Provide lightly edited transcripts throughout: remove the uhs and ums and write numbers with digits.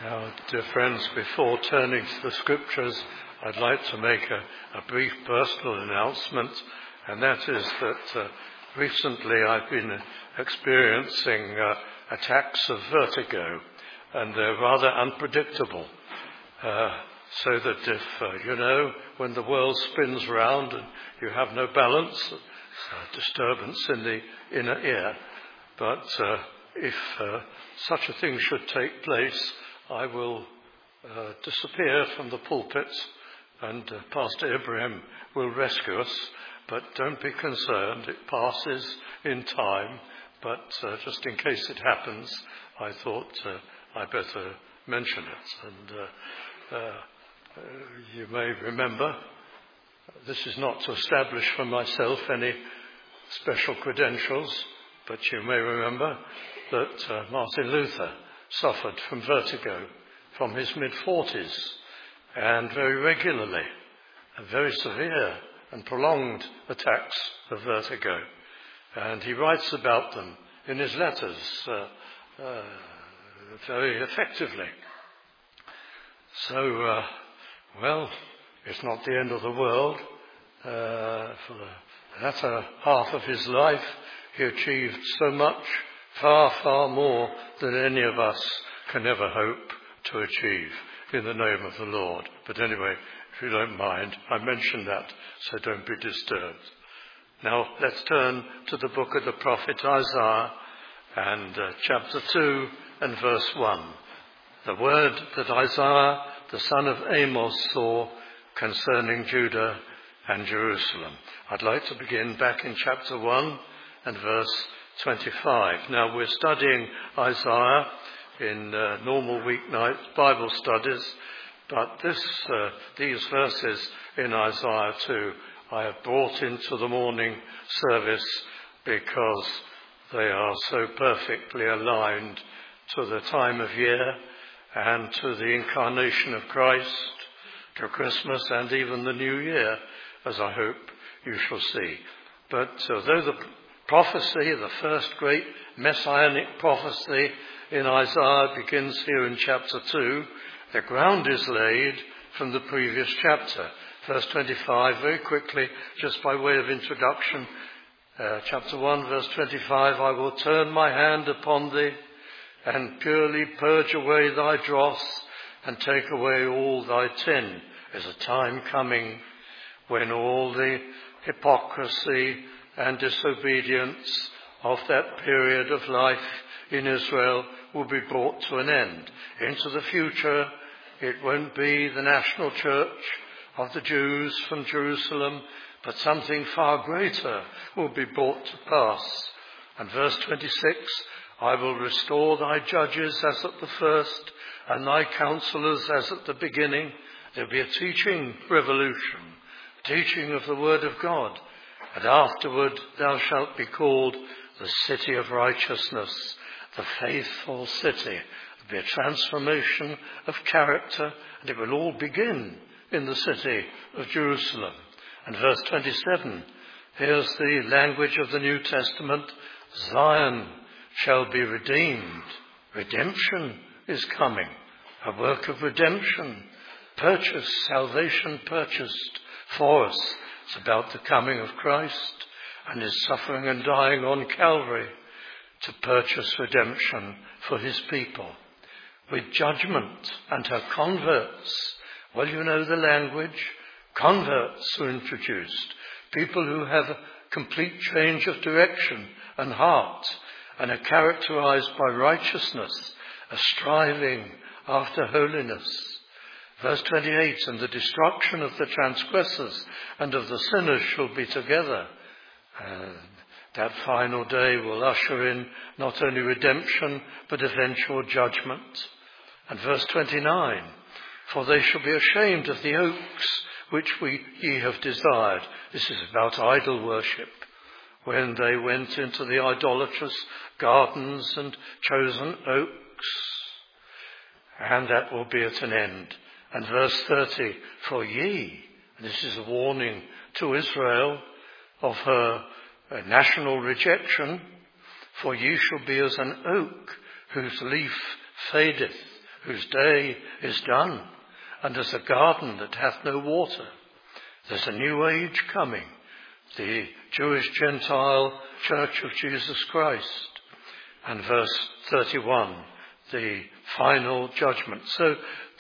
Now, dear friends, before turning to the scriptures, I'd like to make a brief personal announcement, and that is that recently I've been experiencing attacks of vertigo, and they're rather unpredictable. So that if, when the world spins round and you have no balance, it's a disturbance in the inner ear. But if such a thing should take place, I will disappear from the pulpits and Pastor Ibrahim will rescue us. But don't be concerned, it passes in time. But just in case it happens, I thought I'd better mention it. And you may remember, this is not to establish for myself any special credentials, but you may remember that Martin Luther suffered from vertigo from his mid-40s, and very regularly, and very severe and prolonged attacks of vertigo. And he writes about them in his letters very effectively. So, it's not the end of the world. For the latter half of his life, he achieved so much, far, far more than any of us can ever hope to achieve in the name of the Lord. But anyway, if you don't mind, I mentioned that, so don't be disturbed. Now, let's turn to the book of the prophet Isaiah and chapter 2 and verse 1. The word that Isaiah, the son of Amos, saw concerning Judah and Jerusalem. I'd like to begin back in chapter 1 and verse 25. Now, we're studying Isaiah in normal weeknight Bible studies, but these verses in Isaiah 2 I have brought into the morning service because they are so perfectly aligned to the time of year and to the incarnation of Christ, to Christmas and even the New Year, as I hope you shall see. But though the prophecy, the first great messianic prophecy in Isaiah begins here in chapter 2, the ground is laid from the previous chapter. Verse 25, very quickly, just by way of introduction, chapter 1, verse 25, I will turn my hand upon thee and purely purge away thy dross and take away all thy tin. There's a time coming when all the hypocrisy and disobedience of that period of life in Israel will be brought to an end. Into the future, it won't be the national church of the Jews from Jerusalem, but something far greater will be brought to pass. And verse 26, I will restore thy judges as at the first, and thy counselors as at the beginning. There'll be a teaching revolution, teaching of the word of God. And afterward thou shalt be called the city of righteousness, the faithful city. There'll be a transformation of character, and it will all begin in the city of Jerusalem. And verse 27, here's the language of the New Testament. Zion shall be redeemed. Redemption is coming. A work of redemption. Purchased, salvation purchased for us. It's about the coming of Christ and his suffering and dying on Calvary to purchase redemption for his people. With judgment and her converts. Well, you know the language. Converts are introduced. People who have a complete change of direction and heart and are characterized by righteousness, a striving after holiness. Verse 28, and the destruction of the transgressors and of the sinners shall be together. That final day will usher in not only redemption, but eventual judgment. And verse 29, for they shall be ashamed of the oaks which ye have desired. This is about idol worship. When they went into the idolatrous gardens and chosen oaks. And that will be at an end. And verse 30, for ye, and this is a warning to Israel of her national rejection, for ye shall be as an oak whose leaf fadeth, whose day is done, and as a garden that hath no water. There's a new age coming, the Jewish Gentile Church of Jesus Christ. And verse 31, the final judgment. So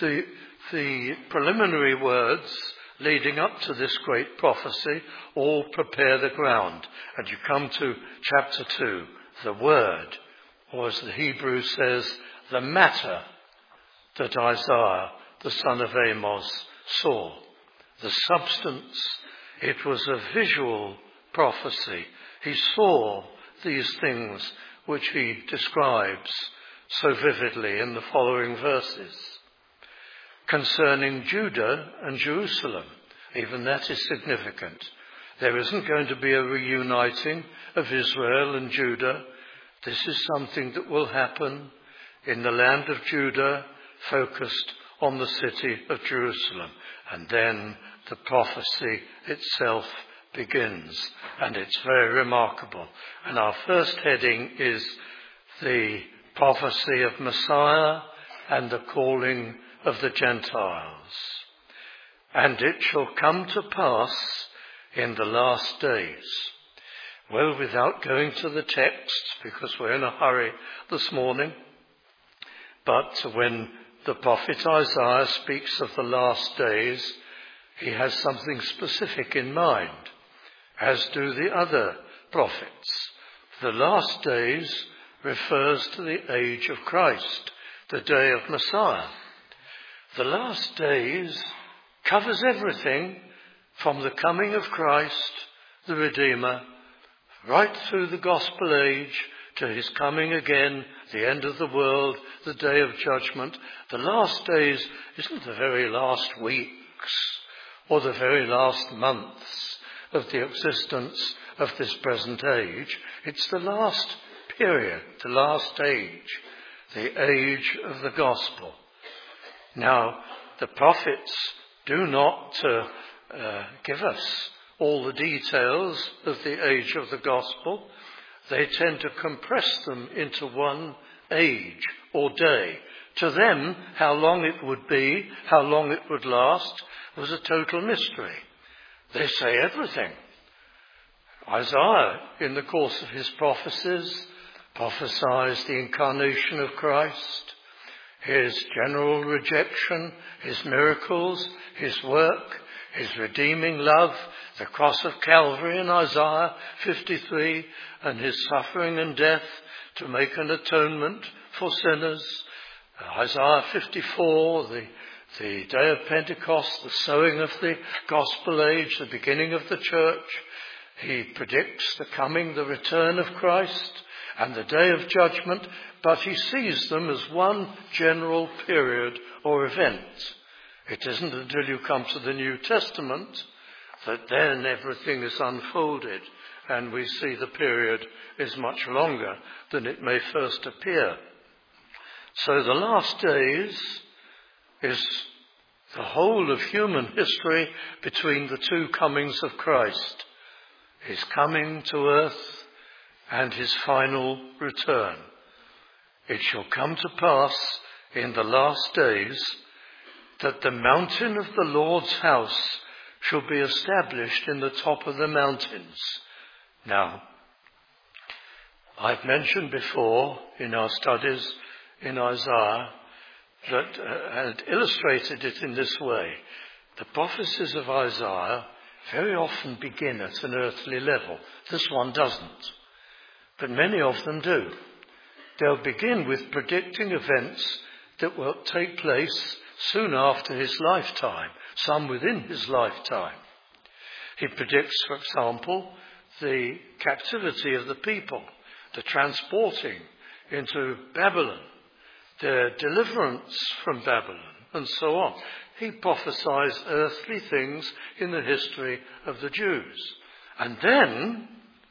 the preliminary words leading up to this great prophecy all prepare the ground. And you come to chapter 2, the word, or as the Hebrew says, the matter that Isaiah, the son of Amos, saw. The substance, it was a visual prophecy. He saw these things which he describes so vividly in the following verses. Concerning Judah and Jerusalem, even that is significant. There isn't going to be a reuniting of Israel and Judah. This is something that will happen in the land of Judah, focused on the city of Jerusalem. And then the prophecy itself begins, and it's very remarkable. And our first heading is the prophecy of Messiah and the calling of the Gentiles. And it shall come to pass in the last days. Well, without going to the text, because we're in a hurry this morning, but when the prophet Isaiah speaks of the last days, he has something specific in mind, as do the other prophets. The last days refers to the age of Christ, the day of Messiah. The last days covers everything from the coming of Christ, the Redeemer, right through the gospel age to his coming again, the end of the world, the day of judgment. The last days isn't the very last weeks or the very last months of the existence of this present age. It's the last period, the last age, the age of the gospel. Now, the prophets do not give us all the details of the age of the gospel. They tend to compress them into one age or day. To them, how long it would be, how long it would last, was a total mystery. They say everything. Isaiah, in the course of his prophecies, prophesies the incarnation of Christ, his general rejection, his miracles, his work, his redeeming love, the cross of Calvary in Isaiah 53, and his suffering and death to make an atonement for sinners. Isaiah 54, the day of Pentecost, the sowing of the gospel age, the beginning of the church. He predicts the return of Christ and the day of judgment, but he sees them as one general period or event. It isn't until you come to the New Testament that then everything is unfolded and we see the period is much longer than it may first appear. So the last days is the whole of human history between the two comings of Christ, his coming to earth and his final return. It shall come to pass in the last days that the mountain of the Lord's house shall be established in the top of the mountains. Now, I've mentioned before in our studies in Isaiah that and illustrated it in this way. The prophecies of Isaiah very often begin at an earthly level. This one doesn't, but many of them do. They'll begin with predicting events that will take place soon after his lifetime, some within his lifetime. He predicts, for example, the captivity of the people, the transporting into Babylon, their deliverance from Babylon, and so on. He prophesies earthly things in the history of the Jews. And then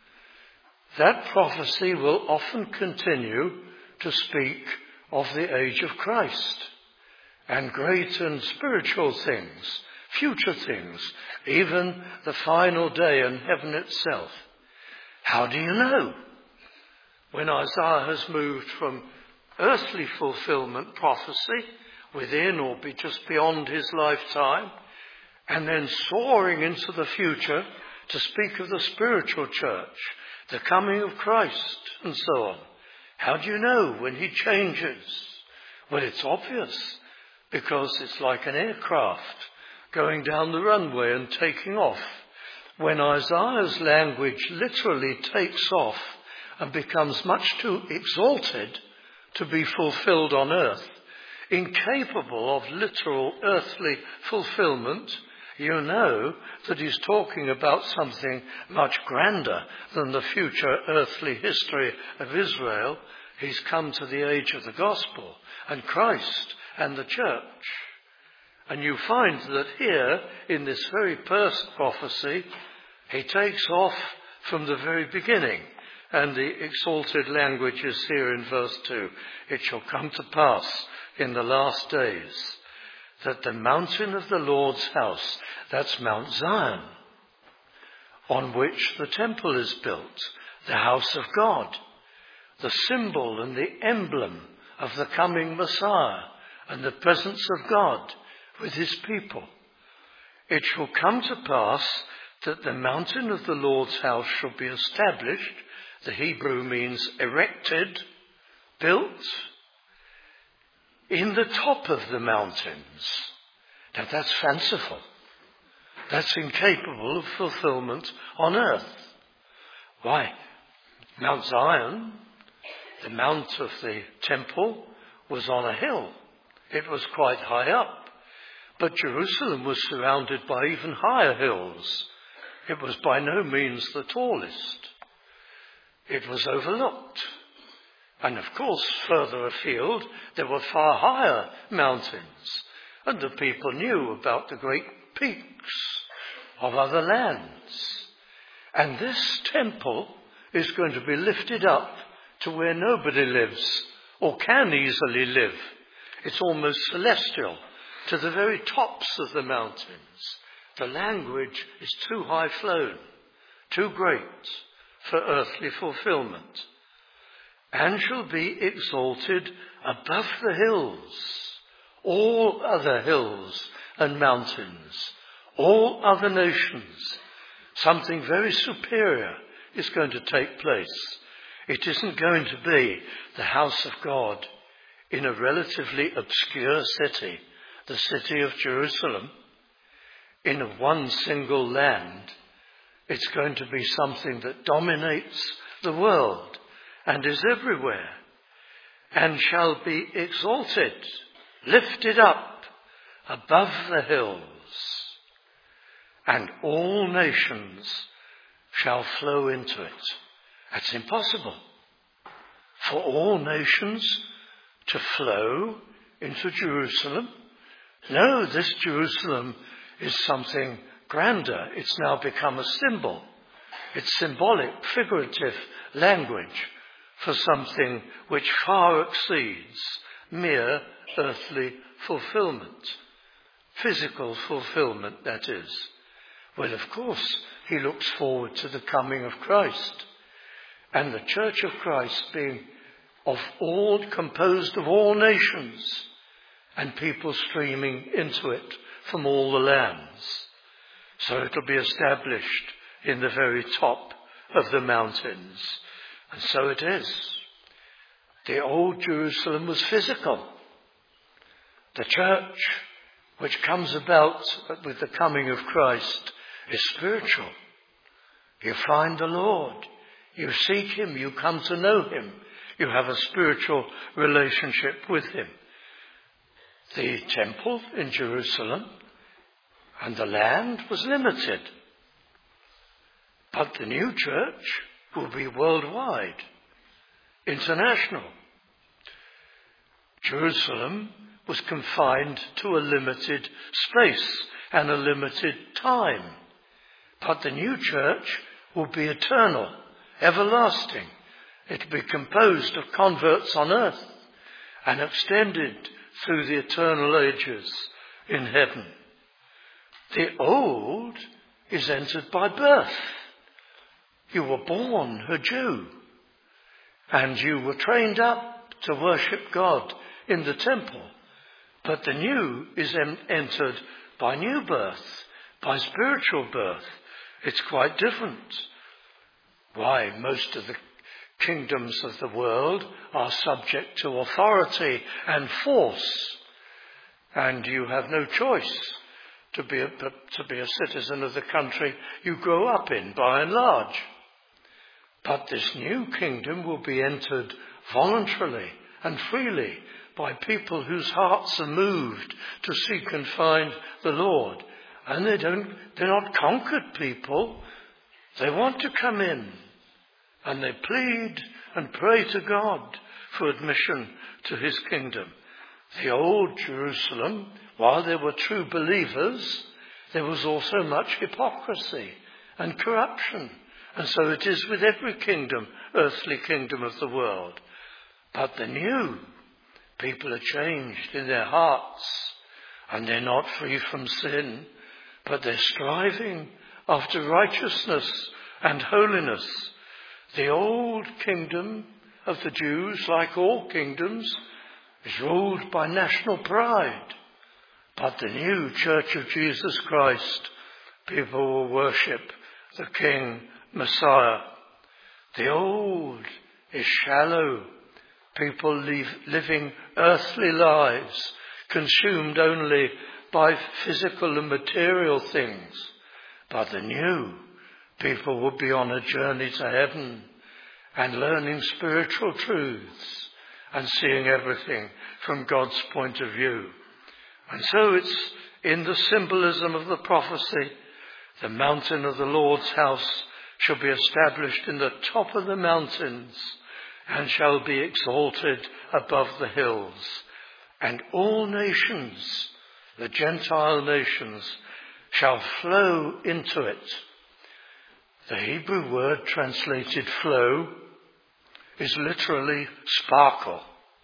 that prophecy will often continue to speak of the age of Christ and great and spiritual things, future things, even the final day and heaven itself. How do you know? When Isaiah has moved from earthly fulfillment prophecy within or be just beyond his lifetime, and then soaring into the future to speak of the spiritual church, the coming of Christ, and so on. How do you know when he changes? Well, it's obvious, because it's like an aircraft going down the runway and taking off. When Isaiah's language literally takes off and becomes much too exalted to be fulfilled on earth, incapable of literal earthly fulfillment, you know that he's talking about something much grander than the future earthly history of Israel. He's come to the age of the gospel and Christ and the church. And you find that here, in this very first prophecy, he takes off from the very beginning. And the exalted language is here in verse 2. It shall come to pass in the last days that the mountain of the Lord's house, that's Mount Zion, on which the temple is built, the house of God, the symbol and the emblem of the coming Messiah and the presence of God with his people. It shall come to pass that the mountain of the Lord's house shall be established. The Hebrew means erected, built, in the top of the mountains. Now that's fanciful. That's incapable of fulfillment on earth. Why? Mount Zion, the mount of the temple, was on a hill. It was quite high up. But Jerusalem was surrounded by even higher hills. It was by no means the tallest. It was overlooked. And of course, further afield, there were far higher mountains. And the people knew about the great peaks of other lands. And this temple is going to be lifted up to where nobody lives or can easily live. It's almost celestial, to the very tops of the mountains. The language is too high flown, too great for earthly fulfillment. And shall be exalted above the hills, all other hills and mountains, all other nations. Something very superior is going to take place. It isn't going to be the house of God in a relatively obscure city, the city of Jerusalem, in one single land. It's going to be something that dominates the world and is everywhere, and shall be exalted, lifted up above the hills, and all nations shall flow into it. That's impossible for all nations to flow into Jerusalem. No, this Jerusalem is something grander. It's now become a symbol. It's symbolic, figurative language for something which far exceeds mere earthly fulfillment. Physical fulfillment, that is. Well, of course, he looks forward to the coming of Christ. And the Church of Christ being composed of all nations, and people streaming into it from all the lands. So it'll be established in the very top of the mountains. And so it is. The old Jerusalem was physical. The church, which comes about with the coming of Christ, is spiritual. You find the Lord. You seek him. You come to know him. You have a spiritual relationship with him. The temple in Jerusalem and the land was limited. But the new church will be worldwide, international. Jerusalem was confined to a limited space and a limited time. But the new church will be eternal, everlasting. It will be composed of converts on earth and extended through the eternal ages in heaven. The old is entered by birth. You were born a Jew, and you were trained up to worship God in the temple. But the new is entered by new birth, by spiritual birth. It's quite different. Why? Most of the kingdoms of the world are subject to authority and force, and you have no choice to be a citizen of the country you grow up in, by and large. But this new kingdom will be entered voluntarily and freely by people whose hearts are moved to seek and find the Lord. And they're not conquered people. They want to come in, and they plead and pray to God for admission to his kingdom. The old Jerusalem, while there were true believers, there was also much hypocrisy and corruption. And so it is with every kingdom, earthly kingdom of the world. But the new, people are changed in their hearts, and they're not free from sin, but they're striving after righteousness and holiness. The old kingdom of the Jews, like all kingdoms, is ruled by national pride. But the new Church of Jesus Christ, people will worship the King Messiah. The old is shallow. People living earthly lives, consumed only by physical and material things. But the new, people will be on a journey to heaven and learning spiritual truths and seeing everything from God's point of view. And so it's in the symbolism of the prophecy, the mountain of the Lord's house shall be established in the top of the mountains and shall be exalted above the hills. And all nations, the Gentile nations, shall flow into it. The Hebrew word translated flow is literally sparkle.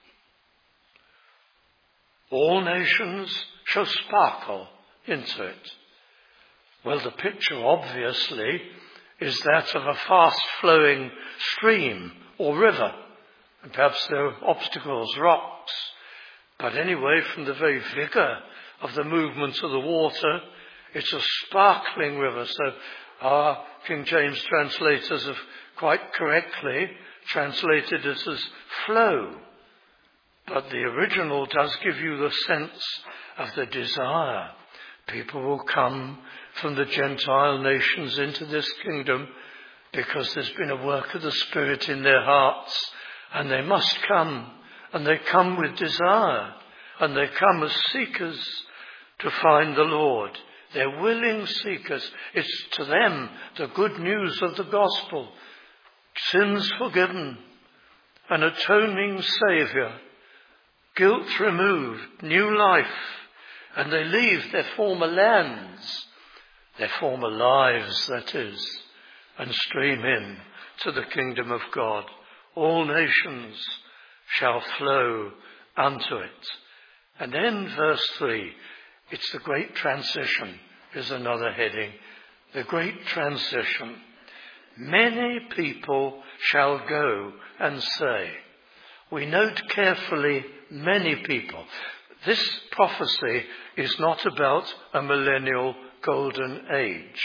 All nations shall sparkle into it. Well, the picture obviously is that of a fast-flowing stream or river. And perhaps there are obstacles, rocks. But anyway, from the very vigour of the movement of the water, it's a sparkling river. So our King James translators have quite correctly translated it as flow. But the original does give you the sense of the desire. People will come from the Gentile nations into this kingdom because there's been a work of the Spirit in their hearts, and they must come, and they come with desire, and they come as seekers to find the Lord. They're willing seekers. It's to them the good news of the gospel. Sins forgiven, an atoning Saviour, guilt removed, new life, and they leave their former lands, their former lives, that is, and stream in to the kingdom of God. All nations shall flow unto it. And then verse 3, it's the great transition, is another heading. The great transition. Many people shall go and say. We note carefully many people. This prophecy is not about a millennial golden age.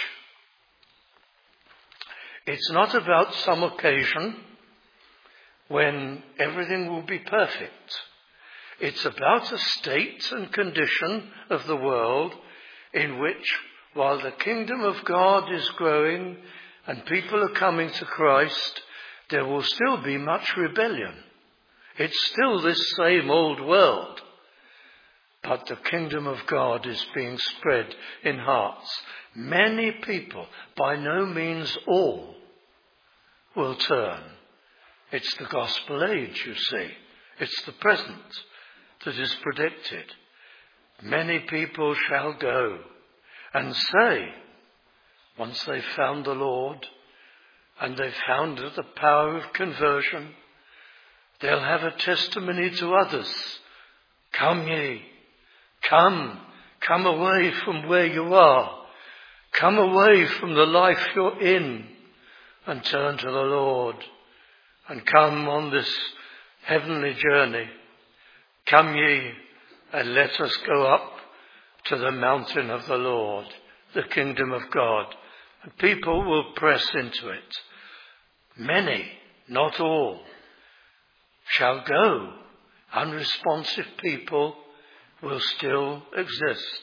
It's not about some occasion when everything will be perfect. It's about a state and condition of the world in which, while the kingdom of God is growing and people are coming to Christ, there will still be much rebellion. It's still this same old world. But the kingdom of God is being spread in hearts. Many people, by no means all, will turn. It's the gospel age, you see. It's the present that is predicted. Many people shall go and say, once they've found the Lord and they've found the power of conversion, they'll have a testimony to others. Come ye, come away from where you are. Come away from the life you're in and turn to the Lord and come on this heavenly journey. Come ye and let us go up to the mountain of the Lord, the kingdom of God. And people will press into it. Many, not all, shall go. Unresponsive people will still exist.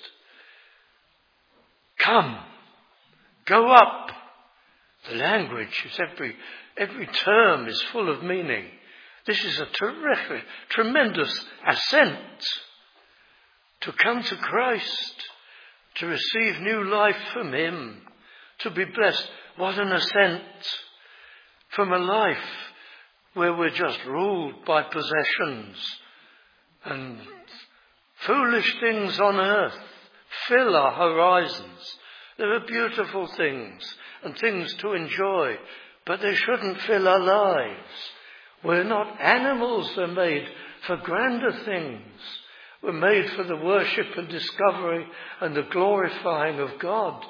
Come, go up. The language is every term is full of meaning. This is a terrific, tremendous ascent to come to Christ, to receive new life from him, to be blessed. What an ascent from a life where we're just ruled by possessions and foolish things on earth fill our horizons. There are beautiful things and things to enjoy, but they shouldn't fill our lives. We're not animals. We're made for grander things. We're made for the worship and discovery and the glorifying of God.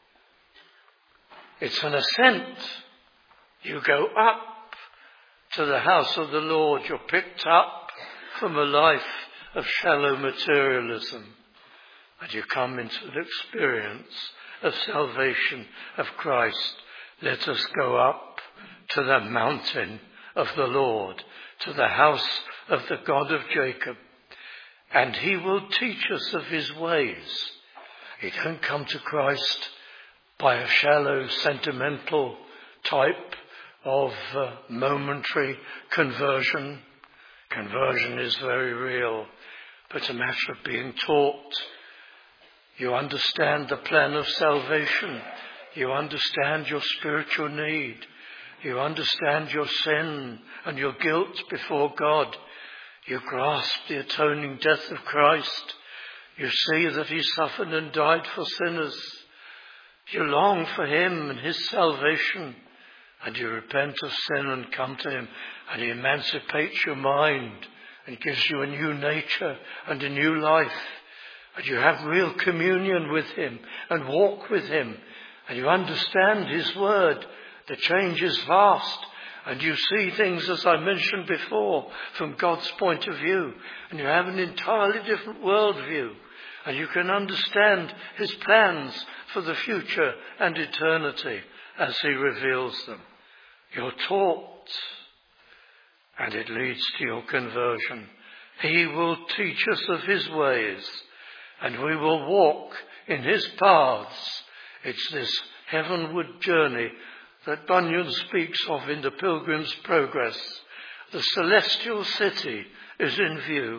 It's an ascent. You go up to the house of the Lord. You're picked up from a life of shallow materialism. And you come into the experience of salvation of Christ. Let us go up to the mountain of the Lord, to the house of the God of Jacob, and he will teach us of his ways. You don't come to Christ by a shallow, sentimental type of momentary conversion. Conversion is very real, but it's a matter of being taught. You understand the plan of salvation. You understand your spiritual need. You understand your sin and your guilt before God. You grasp the atoning death of Christ. You see that he suffered and died for sinners. You long for him and his salvation. And you repent of sin and come to him. And he emancipates your mind and gives you a new nature and a new life. And you have real communion with him and walk with him. And you understand his word. The change is vast. And you see things, as I mentioned before, from God's point of view. And you have an entirely different worldview. And you can understand his plans for the future and eternity as he reveals them. You're taught, and it leads to your conversion. He will teach us of his ways, and we will walk in his paths. It's this heavenward journey that Bunyan speaks of in the Pilgrim's Progress. The celestial city is in view.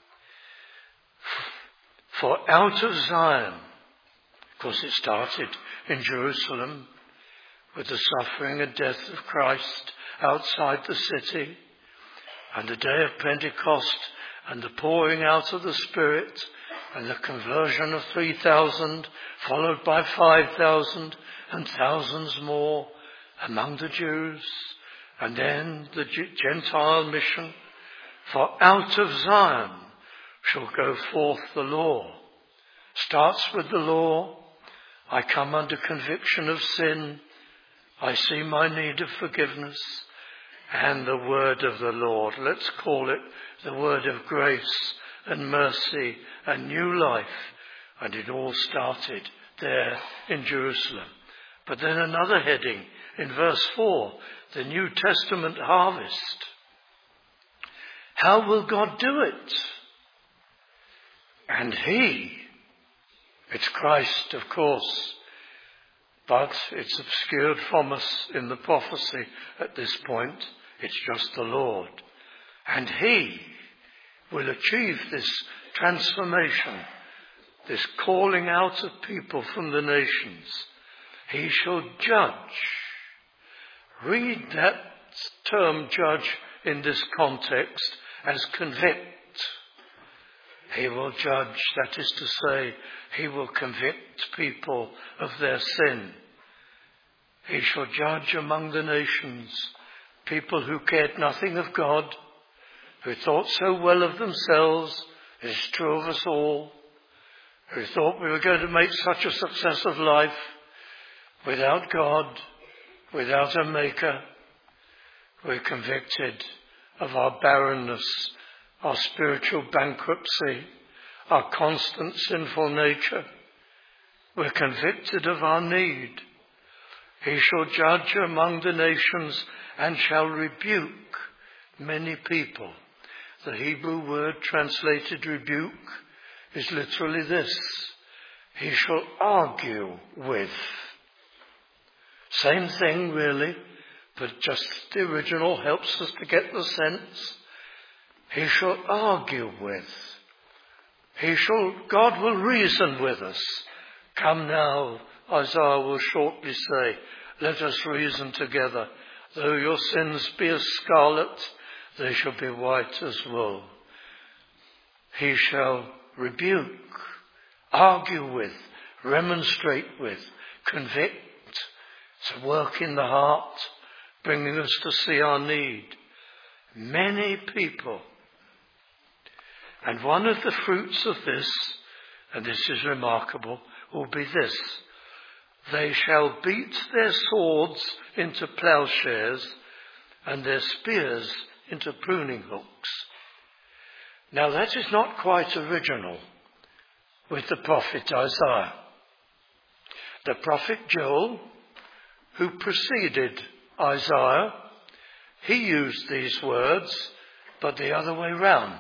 For out of Zion, of course it started in Jerusalem with the suffering and death of Christ outside the city, and the day of Pentecost and the pouring out of the Spirit and the conversion of 3,000, followed by 5,000 and thousands more among the Jews, and then the Gentile mission. For out of Zion shall go forth the law. Starts with the law. I come under conviction of sin. I see my need of forgiveness. And the word of the Lord. Let's call it the word of grace and mercy and new life. And it all started there in Jerusalem. But then another heading in verse 4, the New Testament harvest. How will God do it? And it's Christ, of course, but it's obscured from us in the prophecy at this point. It's just the Lord. And he will achieve this transformation, this calling out of people from the nations. He shall judge. Read that term judge in this context as convict. He will judge, that is to say, he will convict people of their sin. He shall judge among the nations people who cared nothing of God, who thought so well of themselves, it is true of us all, who thought we were going to make such a success of life without God, without a maker. We're convicted of our barrenness, our spiritual bankruptcy, our constant sinful nature. We're convicted of our need. He shall judge among the nations and shall rebuke many people. The Hebrew word translated rebuke is literally this: he shall argue with. Same thing really, but just the original helps us to get the sense. He shall argue with. God will reason with us. Come now, Isaiah will shortly say, let us reason together. Though your sins be as scarlet, they shall be white as wool. He shall rebuke, argue with, remonstrate with, convict, to work in the heart, bringing us to see our need. Many people. And one of the fruits of this, and this is remarkable, will be this: they shall beat their swords into plowshares and their spears into pruning hooks. Now that is not quite original with the prophet Isaiah. The prophet Joel, who preceded Isaiah, he used these words, but the other way round.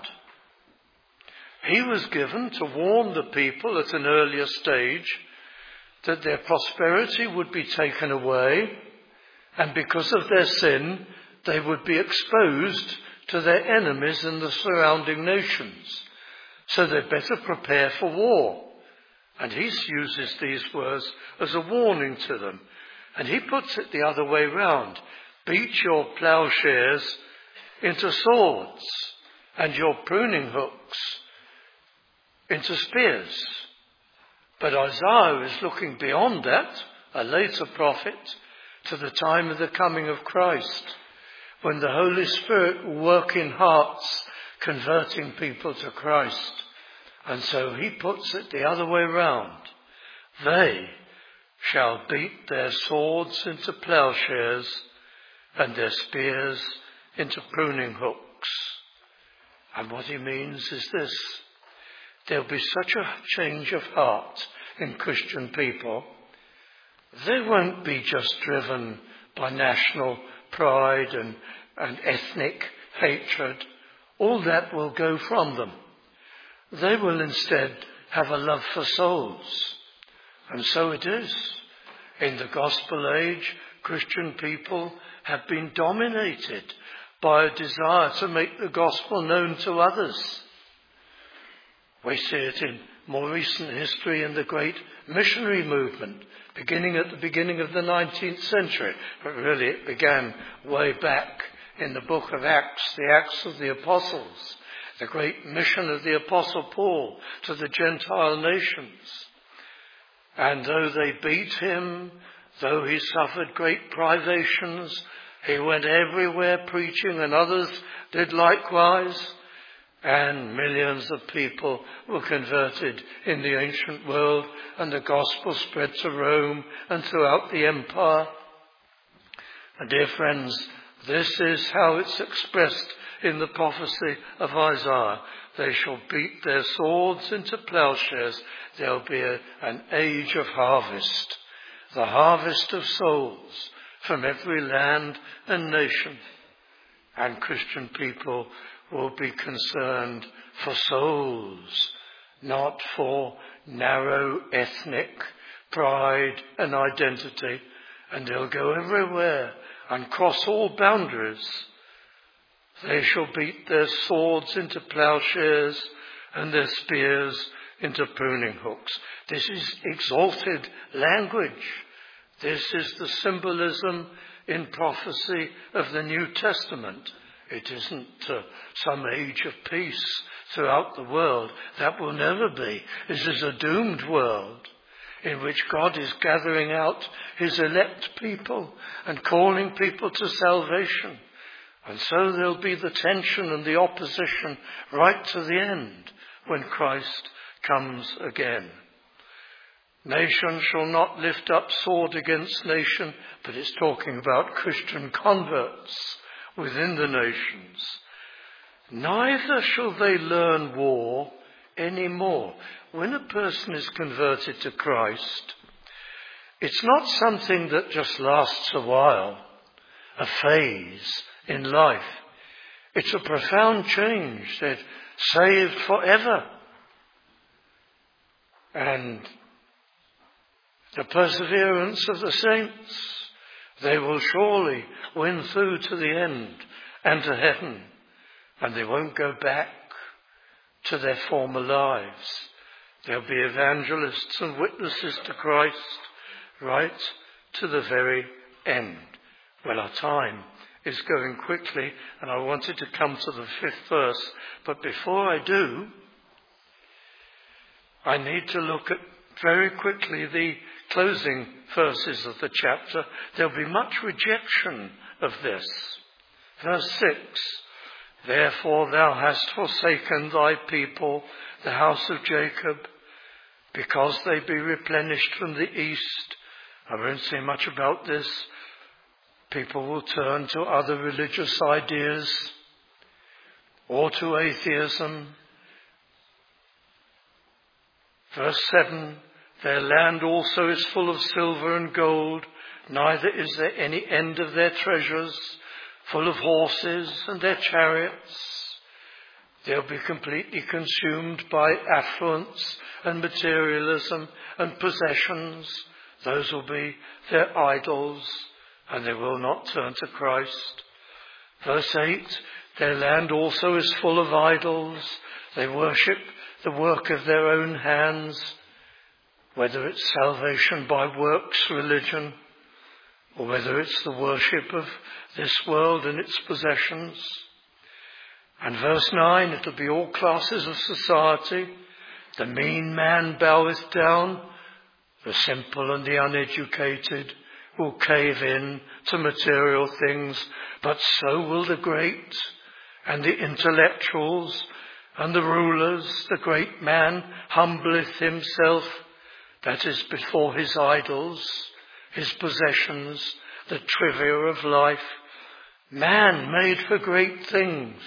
He was given to warn the people at an earlier stage that their prosperity would be taken away, and because of their sin, they would be exposed to their enemies in the surrounding nations. So they'd better prepare for war. And he uses these words as a warning to them. And he puts it the other way round. Beat your plowshares into swords and your pruning hooks into spears. But Isaiah is looking beyond that, a later prophet, to the time of the coming of Christ, when the Holy Spirit will work in hearts, converting people to Christ. And so he puts it the other way round. They shall beat their swords into plowshares and their spears into pruning hooks. And what he means is this: there'll be such a change of heart in Christian people. They won't be just driven by national pride and ethnic hatred. All that will go from them. They will instead have a love for souls. And so it is. In the gospel age, Christian people have been dominated by a desire to make the gospel known to others. We see it in more recent history in the great missionary movement, beginning at the beginning of the 19th century. But really it began way back in the book of Acts, the Acts of the Apostles, the great mission of the Apostle Paul to the Gentile nations. And though they beat him, though he suffered great privations, he went everywhere preaching, and others did likewise. And millions of people were converted in the ancient world, and the gospel spread to Rome and throughout the empire. And dear friends, this is how it's expressed in the prophecy of Isaiah. They shall beat their swords into plowshares. There'll be an age of harvest, the harvest of souls from every land and nation. And Christian people will be concerned for souls, not for narrow ethnic pride and identity. And they'll go everywhere and cross all boundaries. They shall beat their swords into plowshares and their spears into pruning hooks. This is exalted language. This is the symbolism in prophecy of the New Testament. It isn't some age of peace throughout the world. That will never be. This is a doomed world in which God is gathering out his elect people and calling people to salvation. And so there'll be the tension and the opposition right to the end when Christ comes again. Nation shall not lift up sword against nation, but it's talking about Christian converts within the nations. Neither shall they learn war anymore. When a person is converted to Christ, it's not something that just lasts a while, a phase in life. It's a profound change. They're saved forever. And the perseverance of the saints, they will surely win through to the end and to heaven. And they won't go back to their former lives. They'll be evangelists and witnesses to Christ right to the very end. Well, our time is going quickly, and I wanted to come to the 5th verse. But before I do, I need to look at very quickly the closing verses of the chapter. There'll be much rejection of this. Verse 6, therefore thou hast forsaken thy people, the house of Jacob, because they be replenished from the east. I won't say much about this. People will turn to other religious ideas or to atheism. Verse 7, their land also is full of silver and gold, neither is there any end of their treasures, full of horses and their chariots. They'll be completely consumed by affluence and materialism and possessions. Those will be their idols, and they will not turn to Christ. Verse 8, their land also is full of idols. They worship the work of their own hands, whether it's salvation by works religion, or whether it's the worship of this world and its possessions. And verse 9, it'll be all classes of society. The mean man boweth down, the simple and the uneducated will cave in to material things, but so will the great and the intellectuals and the rulers. The great man humbleth himself, that is before his idols, his possessions, the trivia of life. Man made for great things,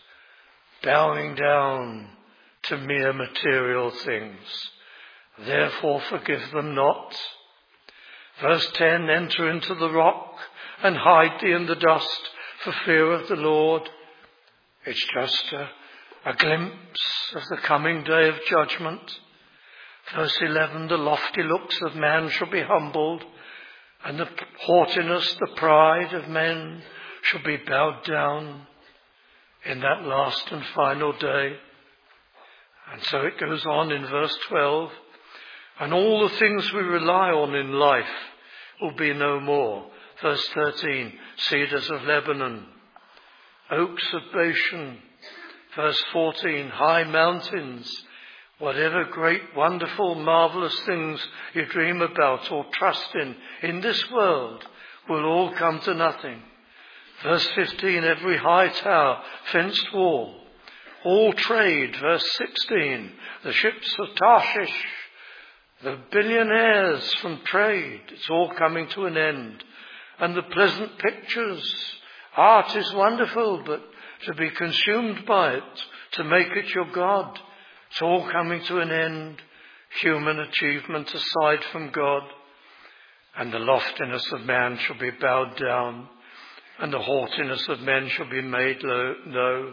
bowing down to mere material things. Therefore forgive them not. Verse 10, enter into the rock and hide thee in the dust for fear of the Lord. It's just a glimpse of the coming day of judgment. Verse 11, the lofty looks of man shall be humbled, and the haughtiness, the pride of men shall be bowed down in that last and final day. And so it goes on in verse 12, and all the things we rely on in life will be no more. Verse 13, cedars of Lebanon, oaks of Bashan. Verse 14, high mountains. Whatever great, wonderful, marvellous things you dream about or trust in this world will all come to nothing. Verse 15, every high tower, fenced wall, all trade. Verse 16, the ships of Tarshish, the billionaires from trade, it's all coming to an end. And the pleasant pictures, art is wonderful, but to be consumed by it, to make it your God, it's all coming to an end. Human achievement aside from God. And the loftiness of man shall be bowed down, and the haughtiness of men shall be made low.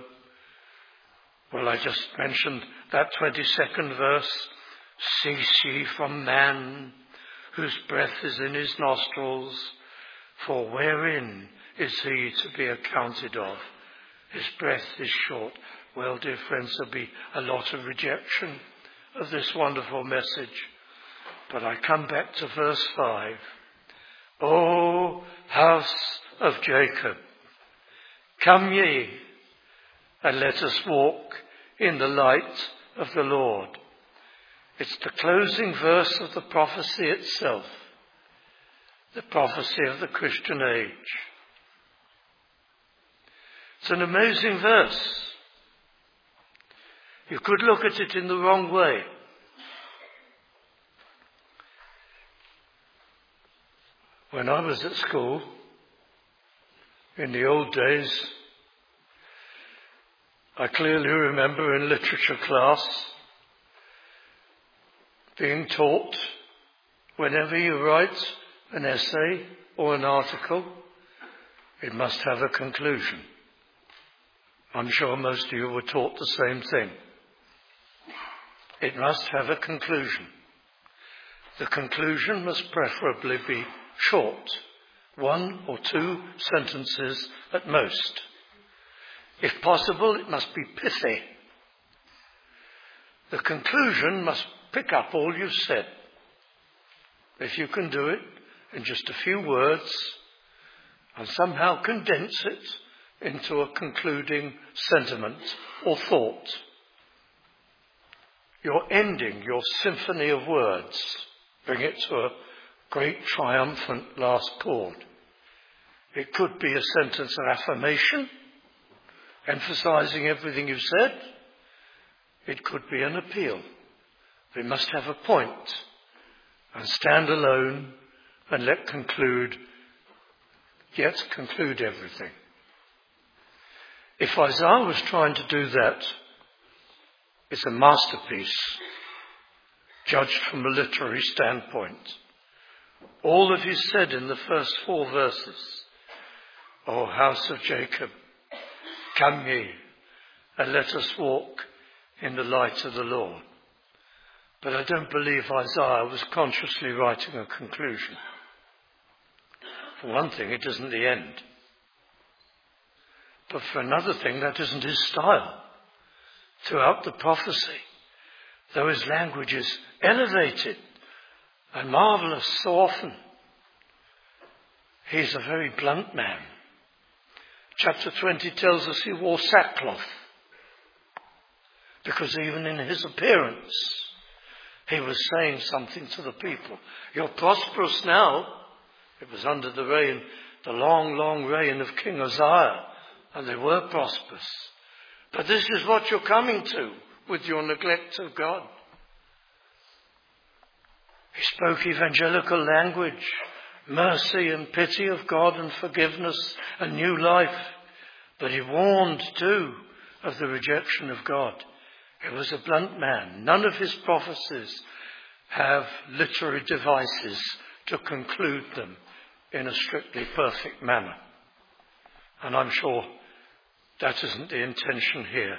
Well, I just mentioned that 22nd verse. Cease ye from man, whose breath is in his nostrils, for wherein is he to be accounted of? His breath is short. Well, dear friends, there'll be a lot of rejection of this wonderful message. But I come back to verse 5. O house of Jacob, come ye, and let us walk in the light of the Lord. It's the closing verse of the prophecy itself, the prophecy of the Christian age. It's an amazing verse. You could look at it in the wrong way. When I was at school, in the old days, I clearly remember in literature class, being taught, whenever you write an essay or an article, it must have a conclusion. I'm sure most of you were taught the same thing. It must have a conclusion. The conclusion must preferably be short, 1 or 2 sentences at most. If possible, it must be pithy. The conclusion must pick up all you've said. If you can do it in just a few words and somehow condense it into a concluding sentiment or thought, you're ending your symphony of words. Bring it to a great triumphant last chord. It could be a sentence of affirmation, emphasizing everything you've said. It could be an appeal. It must have a point and stand alone and conclude everything. If Isaiah was trying to do that, it's a masterpiece, judged from a literary standpoint. All that is said in the first 4 verses, O house of Jacob, come ye, and let us walk in the light of the Lord. But I don't believe Isaiah was consciously writing a conclusion. For one thing, it isn't the end. But for another thing, that isn't his style. Throughout the prophecy, though his language is elevated and marvellous so often, he's a very blunt man. Chapter 20 tells us he wore sackcloth, because even in his appearance, he was saying something to the people. You're prosperous now. It was under the long reign of King Uzziah, and they were prosperous. But this is what you're coming to with your neglect of God. He spoke evangelical language, mercy and pity of God and forgiveness and new life. But he warned too of the rejection of God. He was a blunt man. None of his prophecies have literary devices to conclude them in a strictly perfect manner. And I'm sure that isn't the intention here.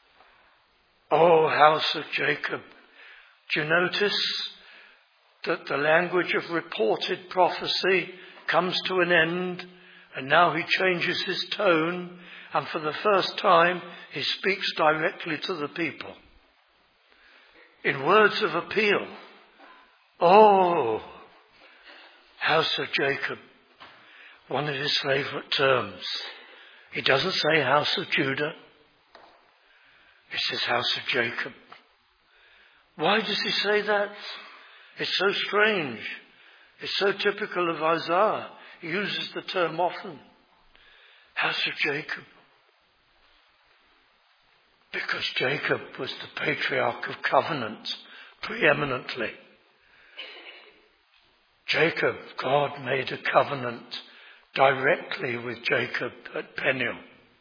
O house of Jacob. Do you notice that the language of reported prophecy comes to an end, and now he changes his tone, and for the first time he speaks directly to the people in words of appeal. Oh, house of Jacob, one of his favourite terms. He doesn't say house of Judah. He says house of Jacob. Why does he say that? It's so strange. It's so typical of Isaiah. He uses the term often. House of Jacob. Because Jacob was the patriarch of covenant, preeminently. Jacob, God made a covenant directly with Jacob at Peniel.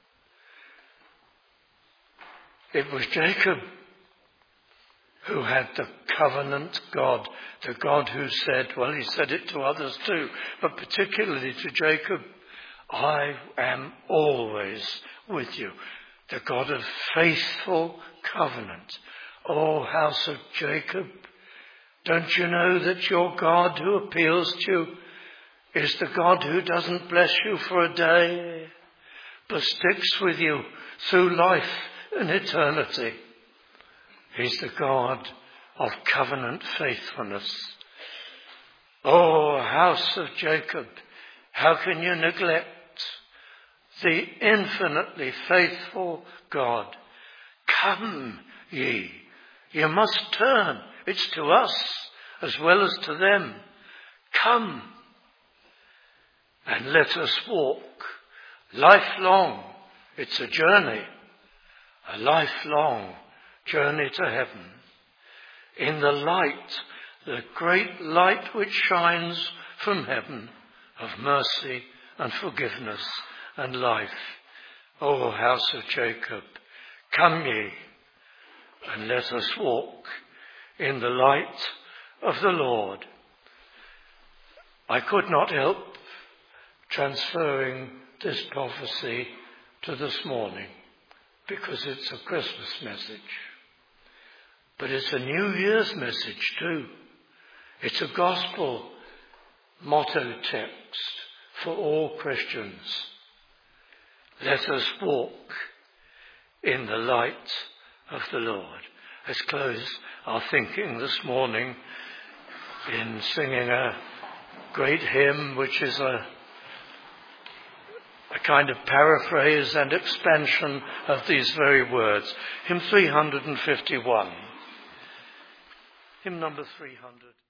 It was Jacob who had the covenant God, the God who said, well, he said it to others too, but particularly to Jacob, I am always with you. The God of faithful covenant. O house of Jacob, don't you know that your God who appeals to you is the God who doesn't bless you for a day, but sticks with you through life and eternity? He's the God of covenant faithfulness. O house of Jacob, how can you neglect the infinitely faithful God? Come ye. You must turn. It's to us as well as to them. Come and let us walk. Lifelong. It's a journey. A lifelong journey to heaven. In the light, the great light which shines from heaven of mercy and forgiveness and life. O house of Jacob, come ye and let us walk in the light of the Lord. I could not help transferring this prophecy to this morning because it's a Christmas message. But it's a New Year's message too. It's a gospel motto text for all Christians. Let us walk in the light of the Lord. Let's close our thinking this morning in singing a great hymn, which is a kind of paraphrase and expansion of these very words. Hymn 351. Hymn number 300.